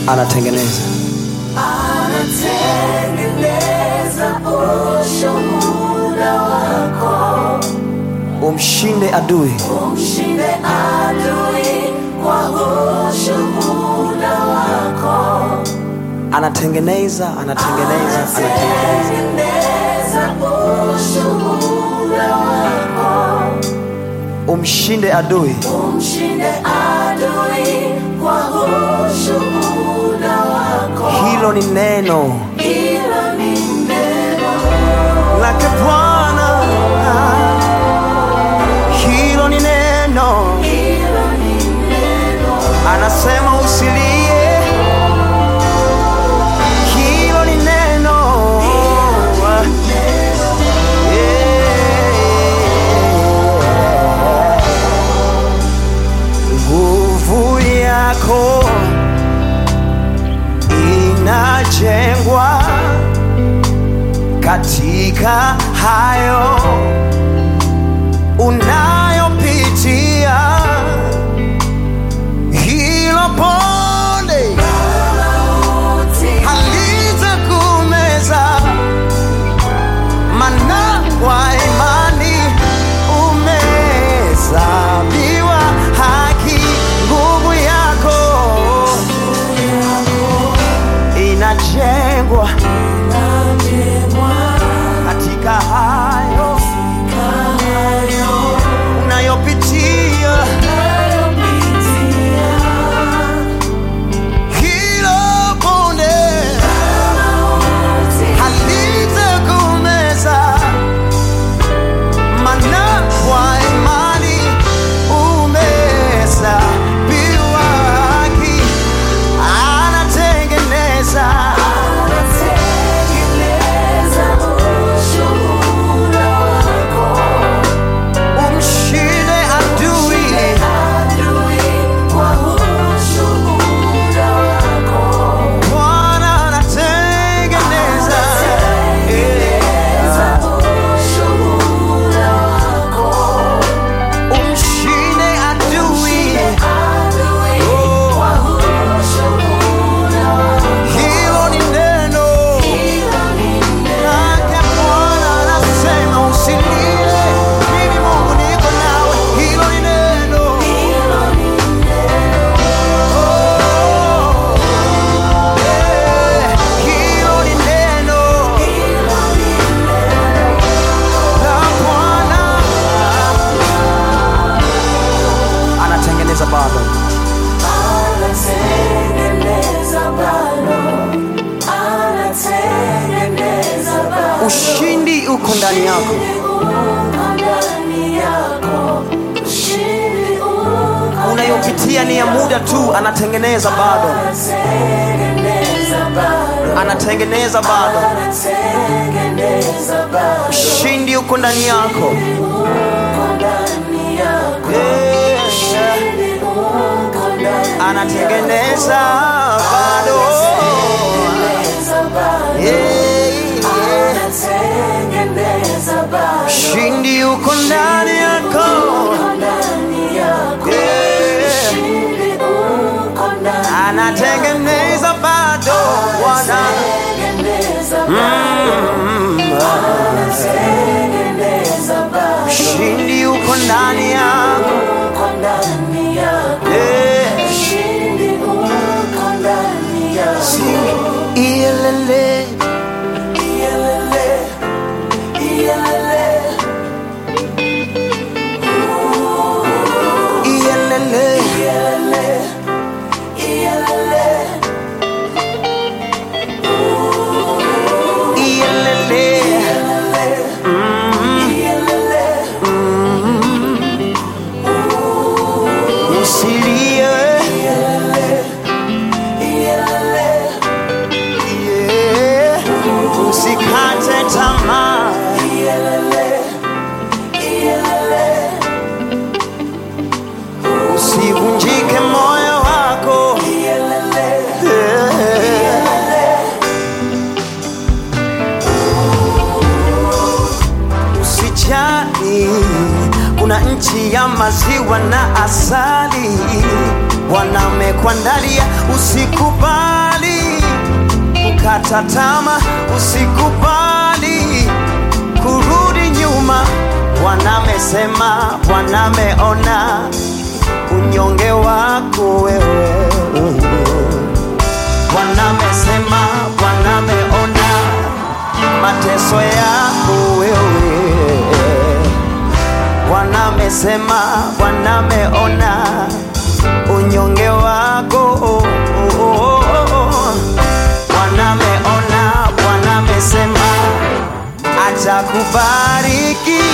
anatengeneza ushuhuda wako. Umshinde adui kwa ushuhuda wako. Anatengeneza ushuhuda wako. Umshinde adui kwa ushuhuda wako. Hilo ni neno lake Bwana. Hilo ni neno. Anasema usilie. Hilo ni neno. Nguvu yako inajengwa katika hayo unayopitia. Hilo bonde halitakumeza, maana kwa imani umehesabiwa haki. Nguvu yako inajengwa katika hayo unayopitia. Hilo bonde halitakumeza, maana kwa imani umehesabiwa haki. Anatengeneza ushindi uko ndani yako. Unayopitia ni ya muda tu, anatengeneza bado. Anatengeneza bado. Ushindi uko ndani yako. Anatengeneza bado. Ushindi uko ndani yako. Anatengeneza bado Bwana. Ushindi uko ndani yako. Iyelele usikate tamaa. Usivunjike moyo wako. Usijali, kuna nchi ya maziwa na asali Bwana amekuandalia. Usikubali kukata tamaa, usikubali kurudi nyuma. Bwana amesema, Bwana ameona unyonge wako wewe. Bwana amesema, Bwana ameona mateso yako wewe. Bwana amesema, Bwana ameona unyonge wako. Bwana ameona, Bwana amesema atakubariki.